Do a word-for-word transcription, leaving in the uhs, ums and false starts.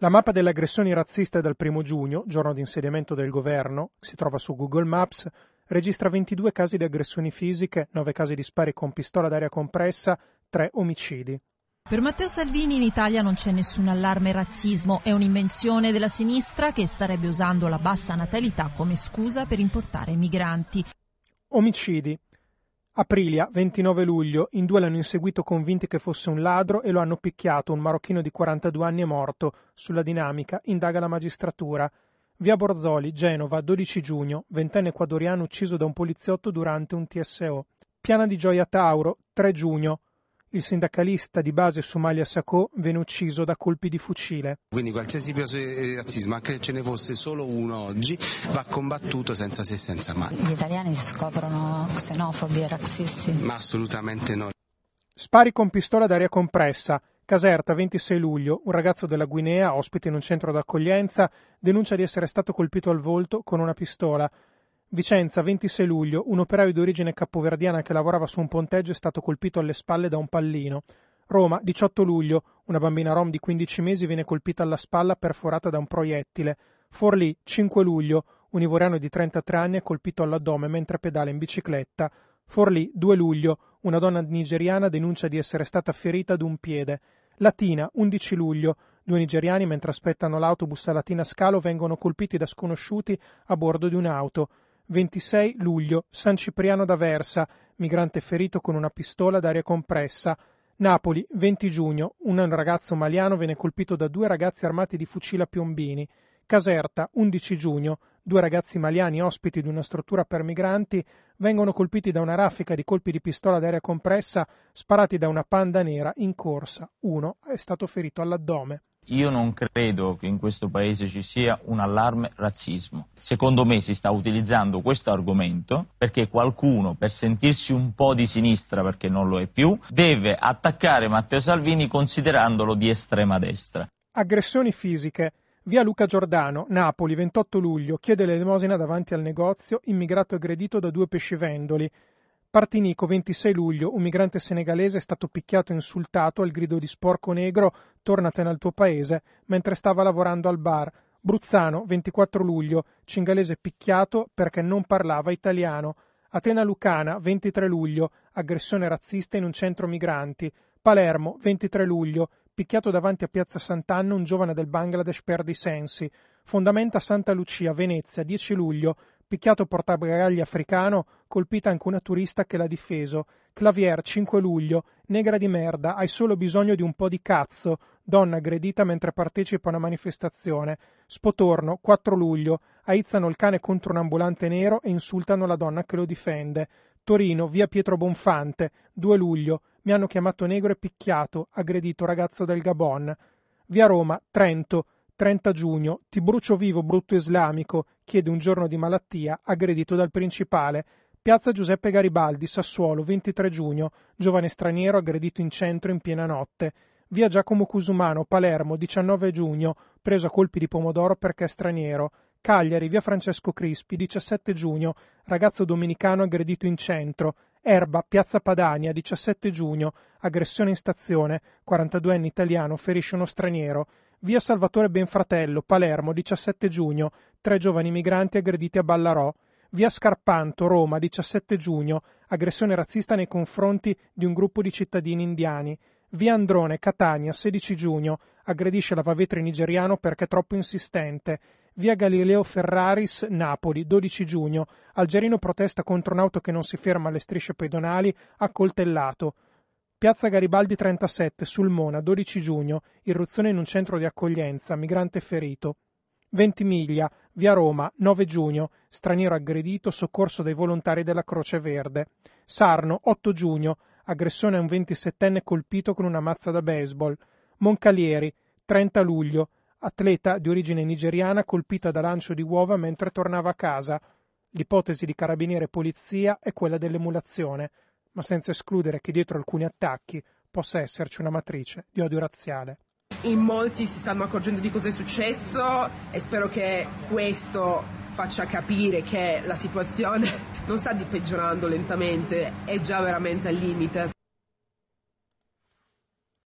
La mappa delle aggressioni razziste dal primo giugno, giorno di insediamento del governo, si trova su Google Maps, registra ventidue casi di aggressioni fisiche, nove casi di spari con pistola d'aria compressa, tre omicidi. Per Matteo Salvini in Italia non c'è nessun allarme razzismo, è un'invenzione della sinistra che starebbe usando la bassa natalità come scusa per importare migranti. Omicidi. Aprilia, ventinove luglio, in due l'hanno inseguito convinti che fosse un ladro e lo hanno picchiato, un marocchino di quarantadue anni è morto. Sulla dinamica indaga la magistratura. Via Borzoli, Genova, dodici giugno, ventenne ecuadoriano ucciso da un poliziotto durante un T S O. Piana di Gioia Tauro, tre giugno. Il sindacalista di base Somalia Sacco viene ucciso da colpi di fucile. Quindi qualsiasi episodio di razzismo, anche se ce ne fosse solo uno oggi, va combattuto senza se e senza ma. Gli italiani scoprono xenofobi e razzisti? Ma assolutamente no. Spari con pistola d'aria compressa. Caserta, ventisei luglio, un ragazzo della Guinea, ospite in un centro d'accoglienza, denuncia di essere stato colpito al volto con una pistola. Vicenza, ventisei luglio, un operaio di origine capoverdiana che lavorava su un ponteggio è stato colpito alle spalle da un pallino. Roma, diciotto luglio, una bambina rom di quindici mesi viene colpita alla spalla perforata da un proiettile. Forlì, cinque luglio, un ivoriano di trentatré anni è colpito all'addome mentre pedala in bicicletta. Forlì, due luglio, una donna nigeriana denuncia di essere stata ferita ad un piede. Latina, undici luglio, due nigeriani mentre aspettano l'autobus a Latina Scalo vengono colpiti da sconosciuti a bordo di un'auto. ventisei luglio, San Cipriano d'Aversa, migrante ferito con una pistola d'aria compressa. Napoli, venti giugno, un ragazzo maliano viene colpito da due ragazzi armati di fucili a piombini. Caserta, undici giugno, due ragazzi maliani ospiti di una struttura per migranti vengono colpiti da una raffica di colpi di pistola d'aria compressa sparati da una Panda nera in corsa. Uno è stato ferito all'addome. Io non credo che in questo paese ci sia un allarme razzismo. Secondo me si sta utilizzando questo argomento perché qualcuno, per sentirsi un po' di sinistra, perché non lo è più, deve attaccare Matteo Salvini considerandolo di estrema destra. Aggressioni fisiche. Via Luca Giordano, Napoli, ventotto luglio, chiede l'elemosina davanti al negozio, immigrato aggredito da due pescivendoli. Partinico, ventisei luglio, un migrante senegalese è stato picchiato e insultato al grido di sporco negro, tornate nel tuo paese, mentre stava lavorando al bar. Bruzzano, ventiquattro luglio, cingalese picchiato perché non parlava italiano. Atena Lucana, ventitré luglio, aggressione razzista in un centro migranti. Palermo, ventitré luglio, picchiato davanti a Piazza Sant'Anna un giovane del Bangladesh perde i sensi. Fondamenta Santa Lucia, Venezia, dieci luglio, picchiato portabagagli africano, colpita anche una turista che l'ha difeso. Clavier, cinque luglio, negra di merda, hai solo bisogno di un po' di cazzo, donna aggredita mentre partecipa a una manifestazione. Spotorno, quattro luglio, aizzano il cane contro un ambulante nero e insultano la donna che lo difende. Torino, via Pietro Bonfante, due luglio, mi hanno chiamato negro e picchiato, aggredito ragazzo del Gabon. Via Roma, Trento, trenta giugno, ti brucio vivo brutto islamico, chiede un giorno di malattia, aggredito dal principale. Piazza Giuseppe Garibaldi, Sassuolo, ventitré giugno, giovane straniero aggredito in centro in piena notte. Via Giacomo Cusumano, Palermo, diciannove giugno, preso a colpi di pomodoro perché è straniero. Cagliari, via Francesco Crispi, diciassette giugno, ragazzo domenicano aggredito in centro. Erba, piazza Padania, diciassette giugno, aggressione in stazione, quarantaduenne italiano ferisce uno straniero. Via Salvatore Benfratello, Palermo, diciassette giugno, tre giovani migranti aggrediti a Ballarò. Via Scarpanto, Roma, diciassette giugno, aggressione razzista nei confronti di un gruppo di cittadini indiani. Via Androne, Catania, sedici giugno, aggredisce lavavetri nigeriano perché troppo insistente. Via Galileo Ferraris, Napoli, dodici giugno, algerino protesta contro un'auto che non si ferma alle strisce pedonali, accoltellato. Piazza Garibaldi trentasette, Sulmona, dodici giugno, irruzione in un centro di accoglienza, migrante ferito. Ventimiglia, via Roma, nove giugno, straniero aggredito, soccorso dai volontari della Croce Verde. Sarno, otto giugno, aggressione a un ventisettenne colpito con una mazza da baseball. Moncalieri, trenta luglio, atleta di origine nigeriana colpita da lancio di uova mentre tornava a casa. L'ipotesi di carabiniere e polizia è quella dell'emulazione, ma senza escludere che dietro alcuni attacchi possa esserci una matrice di odio razziale. In molti si stanno accorgendo di cosa è successo e spero che questo faccia capire che la situazione non sta peggiorando lentamente, è già veramente al limite.